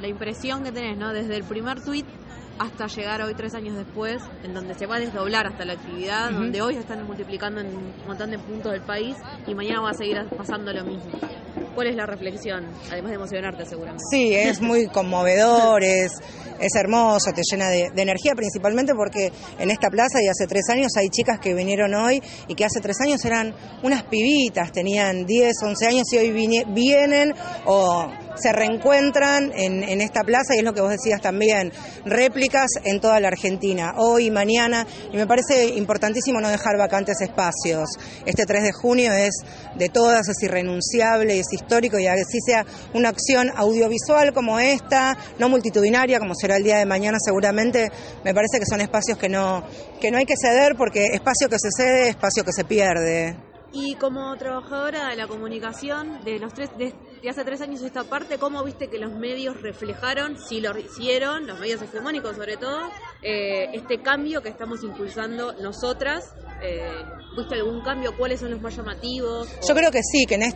la impresión que tenés, ¿no? Desde el primer tuit hasta llegar hoy 3 años después, en donde se va a desdoblar hasta la actividad, donde hoy se están multiplicando en un montón de puntos del país y mañana va a seguir pasando lo mismo. ¿Cuál es la reflexión? Además de emocionarte, seguramente. Sí, es muy conmovedor, es hermoso, te llena de energía, principalmente porque en esta plaza y hace 3 años hay chicas que vinieron hoy y que hace 3 años eran unas pibitas, tenían 10, 11 años y hoy vienen o se reencuentran en esta plaza, y es lo que vos decías también, réplicas en toda la Argentina, hoy y mañana, y me parece importantísimo no dejar vacantes espacios. Este 3 de junio es de todas, es irrenunciable, es histórico, y así sea una acción audiovisual como esta, no multitudinaria como será el día de mañana seguramente, me parece que son espacios que no hay que ceder, porque espacio que se cede, espacio que se pierde. Y como trabajadora de la comunicación, de hace 3 años esta parte, ¿cómo viste que los medios reflejaron, si lo hicieron, los medios hegemónicos sobre todo, este cambio que estamos impulsando nosotras? ¿Viste algún cambio? ¿Cuáles son los más llamativos? Yo creo que sí, que en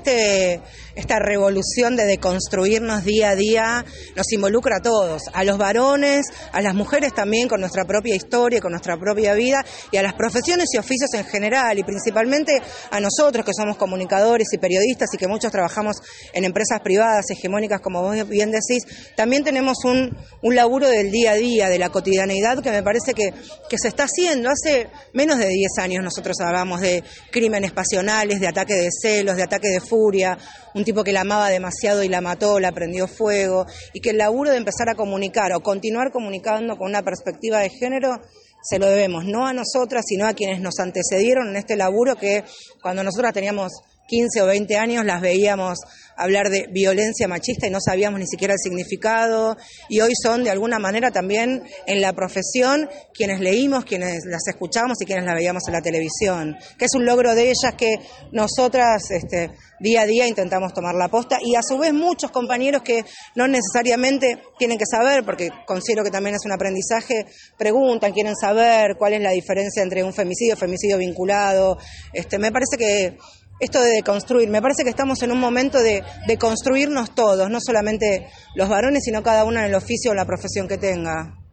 esta revolución de deconstruirnos día a día nos involucra a todos, a los varones, a las mujeres también, con nuestra propia historia, con nuestra propia vida, y a las profesiones y oficios en general, y principalmente a nosotros que somos comunicadores y periodistas y que muchos trabajamos en empresas privadas hegemónicas, como vos bien decís. También tenemos un laburo del día a día, de la cotidianeidad, que me parece que se está haciendo. Hace menos de 10 años nosotros hablamos de crímenes pasionales, de ataque de celos, de ataque de furia, un tipo que la amaba demasiado y la mató, la prendió fuego, y que el laburo de empezar a comunicar o continuar comunicando con una perspectiva de género se lo debemos no a nosotras, sino a quienes nos antecedieron en este laburo, que cuando nosotras teníamos 15 o 20 años las veíamos hablar de violencia machista y no sabíamos ni siquiera el significado, y hoy son de alguna manera también en la profesión quienes leímos, quienes las escuchamos y quienes las veíamos en la televisión, que es un logro de ellas que nosotras día a día intentamos tomar la posta, y a su vez muchos compañeros que no necesariamente tienen que saber, porque considero que también es un aprendizaje, preguntan, quieren saber cuál es la diferencia entre un femicidio vinculado. Me parece que esto de deconstruir, me parece que estamos en un momento de construirnos todos, no solamente los varones, sino cada uno en el oficio o la profesión que tenga.